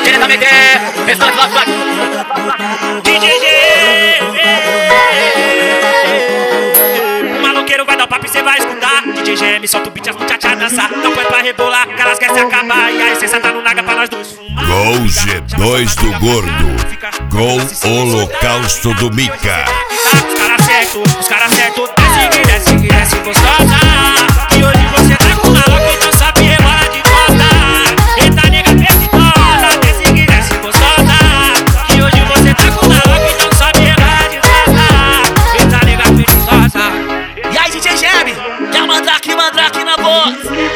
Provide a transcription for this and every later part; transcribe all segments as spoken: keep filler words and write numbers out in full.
querendo meter. Restante lá, vai. D J G. O maloqueiro vai dar papo e cê vai escutar. D J G, me solta o beat, as muchachas dançar. Não põe pra rebolar, que elas querem se acabar. E a essência tá no naga pra nós dois fumar. Gol G dois do Gordo. Gol Holocausto do Mica. Os caras certo, os caras certo. Desce, desce, desce gostosa. E hoje você tá com uma louca, então sabe rebolar de costa. Eita nega apetitosa. Desce, desce gostosa. E hoje você tá com uma louca, então sabe rebolar de costa. Eita nega apetitosa. E aí D J Geme, que é o mandrake, mandrake na voz.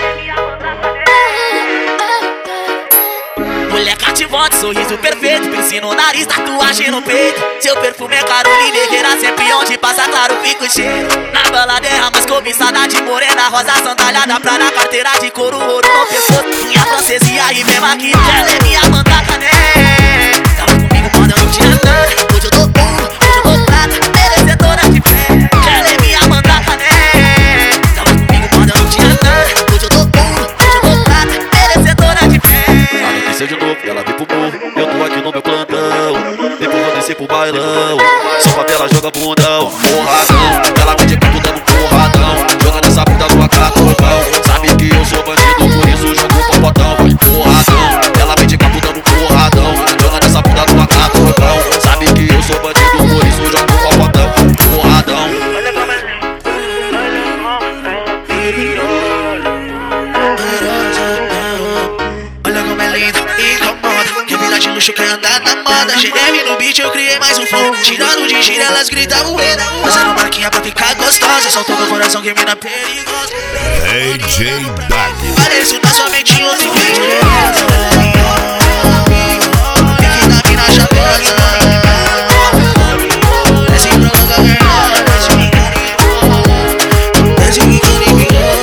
Mulher cativante, sorriso perfeito, piercing no nariz, tatuagem no peito. Seu perfume é Caroline Herrera, sempre onde passa claro fica o cheiro. Na balada é a mais cobiçada de morena, rosa sandália pra na carteira de couro, ouro no pescoço. Minha francesia e minha maquiagem, ela é minha mandaca, né? Tava comigo quando eu não tinha nada, hoje eu dou ouro, hoje eu dou prata, merecedora de fé. Ela é minha mandaca, né? Tava comigo quando eu não tinha nada, hoje eu dou ouro, hoje eu dou prata, merecedora de fé. Desceu de novo, ela vem pro morro, eu tô aqui no meu plantão. Depois vou descer pro bailão, só pra ela joga bundão. Porradão, ela me dica dando porradão. Joga nessa bunda tua cara, corpão. Sabe que eu sou bandido, por isso jogo o popotão. Vai porradão, ela me dica dando porradão. Joga nessa bunda tua cara, corpão. Sabe que eu sou bandido, por isso jogo o popotão. Porradão. De luxo quer andar na moda. G M no beat eu criei mais um flow. Tirando de gira elas gritam ué. Fazendo marquinha pra ficar gostosa. Soltou meu coração que mina perigosa. D J Bag. Pareço na sua mente outro vídeo. Fique na mina chavosa. Desce pra logo a desce me carinha. Desce me carinha.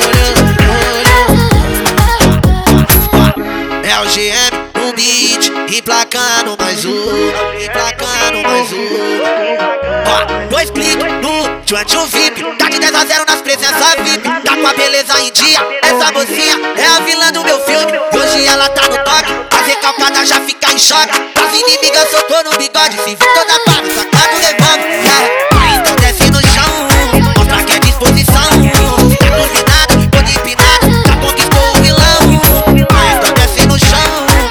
É o G M no beat. Emplacando mais um, emplacando mais um. Ó, dois cliques no tchau V I P. Tá de dez a zero nas presenças V I P. Tá com a beleza em dia, essa mocinha é a vilã do meu filme. Hoje ela tá no toque, a recalcada já fica em choque. As inimigas soltou no bigode, se vir toda parte, sacado levando. Aí então desce no chão, mostra que é disposição. Tá turbinada, toda empinada, já conquistou o vilão. Aí então desce no chão.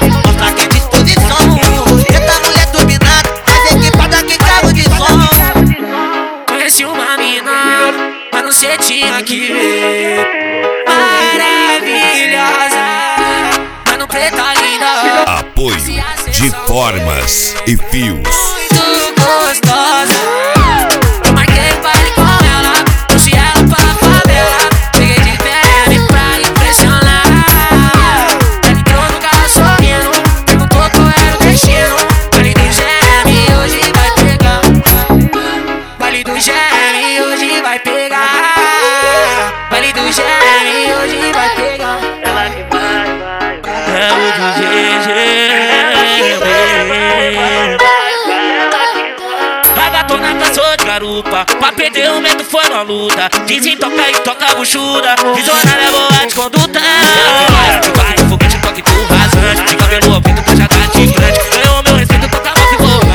Você tinha que ver, maravilhosa, mano preta linda. Apoio de formas e fios. Muito gostosa. Eu marquei baile com ela, trouxe ela pra favela. Peguei de P M pra impressionar. Ela entrou no carro sorrindo, perguntou qual era o destino. Baile do G M hoje vai pegar. Baile do G M hoje vai pegar. Baile do G M hoje vai pegar. Ela que vai, vai, vai. É o do G G. Vai batona passou de garupa. Pra perder o medo foi uma luta. Dizem toca e toca buchuda. Visionária é boa de conduta. Vai, vai, foguete, toque tu rasante. De cabelo ao pinto, já tá de frente. Ganhou meu respeito, toca rock volante.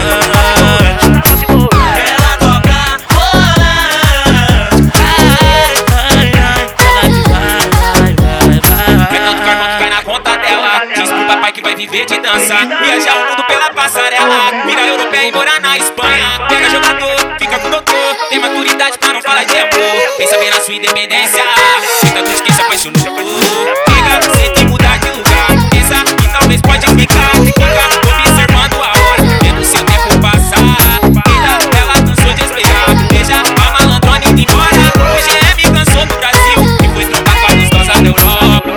Que vai viver de dança, viajar o mundo pela passarela, virar europeia e morar na Espanha. Pega jogador, fica com doutor, tem maturidade pra não falar de amor. Pensa bem na sua independência, fica dos quem se apaixonou. Pega, você tem que mudar de lugar, pensa que talvez pode ficar. Fica observando a hora, vendo seu tempo passar. Vida, ela cansou de esperar, veja a malandrona indo embora. O G M cansou do Brasil e foi trombar com a gostosa da Europa.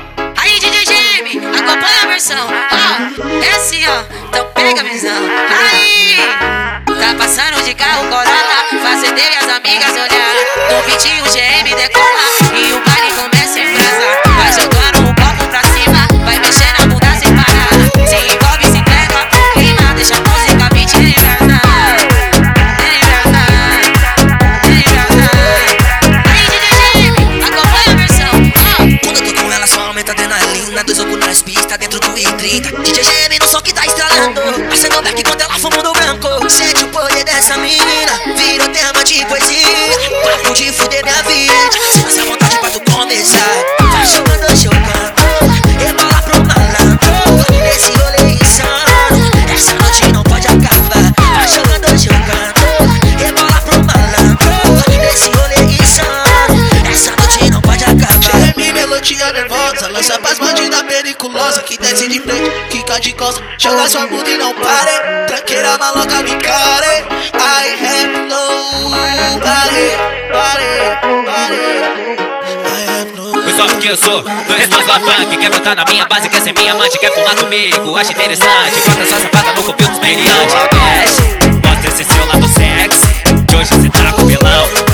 Ó, é assim ó, então pega a visão. Aí, tá passando de carro Corolla, fazendeiro e as amigas olhar. No beat o G M decola e o baile começa a embrasar. Vai jogando o copo pra cima, vai mexendo a bunda sem parar. Se envolve, se entrega, clima, deixa a música beat embrasar. Embrasar, embrasar. Aí D J Geme, acompanha a versão. Ó, quando eu tô com ela só aumenta a adrenalina. Dois oculares pista dentro do I trinta. D J Geme no som que tá falando. Acendeu back quando ela fuma do branco. Sente o poder dessa menina, virou tema de poesia. Papo de fuder minha vida, se essa vontade pra tu começar. Vai jogando, jogando, rebola pro malandro. Nesse rolê insano, essa noite não pode acabar. Vai jogando, jogando, rebola pro malandro. Nesse rolê insano, essa noite não pode acabar. Jeremy, melodia nervosa, lança pras bandidas periculosa. Que desce de frente, quica de costa, joga sua bunda e não pare. Tranqueira maloca me care. I have nobody, body, body. Pois só porque eu sou do responsável funk. Quer botar na minha base, quer ser minha amante, quer fumar comigo, acho interessante. Bota essa safada no copil dos meliantes. Desce, mostra esse seu lado sexy, que hoje cê tá com vilão.